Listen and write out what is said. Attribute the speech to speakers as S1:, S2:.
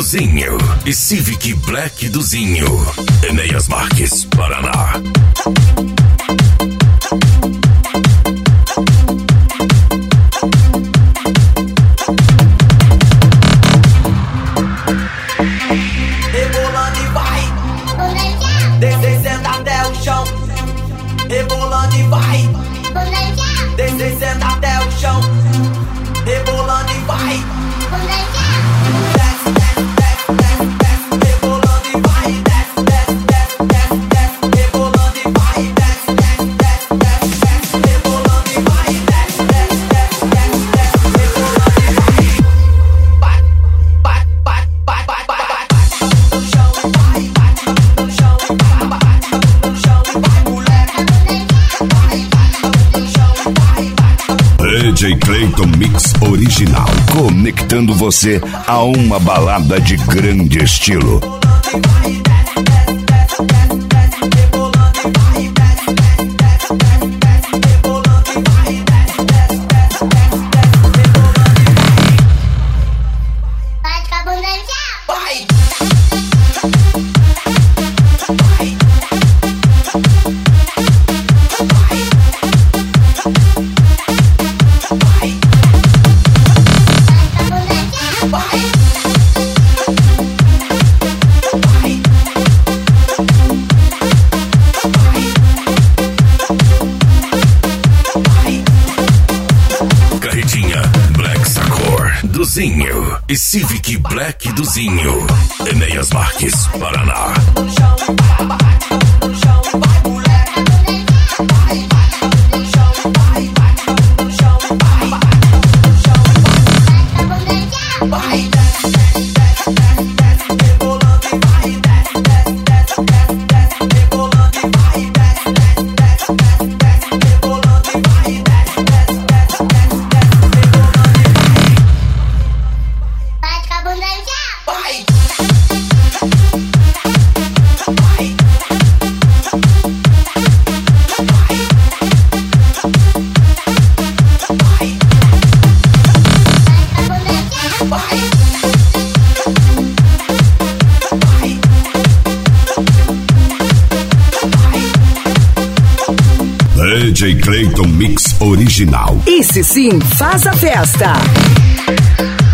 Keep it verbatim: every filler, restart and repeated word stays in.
S1: Zinho e Civic Black do Zinho. Enéas Marques, Paraná.
S2: Rebolando e vai, descendo até o chão. Rebolando e vai, descendo até o chão. Rebolando e vai, desce, desce, desce, desce, desce. Rebolando e vai, desce, desce, desce, desce, desce. Rebolando e vai, desce, desce, desce, desce, desce. Rebolando e vai, desce, desce, desce, desce, desce. Rebolando e vai, bate, bate, bate, bate, bate, bate, bate no chão e vai, bate no chão e vai, bate no chão e vai, moleque. Vai, bate no chão e vai, bate.
S1: D J Clayton Mix Original, conectando você a uma balada de grande estilo. Do Zinho e Civic Black do Zinho. Enéas Marques, Paraná. D J Clayton Mix Original.
S3: Esse sim faz a festa.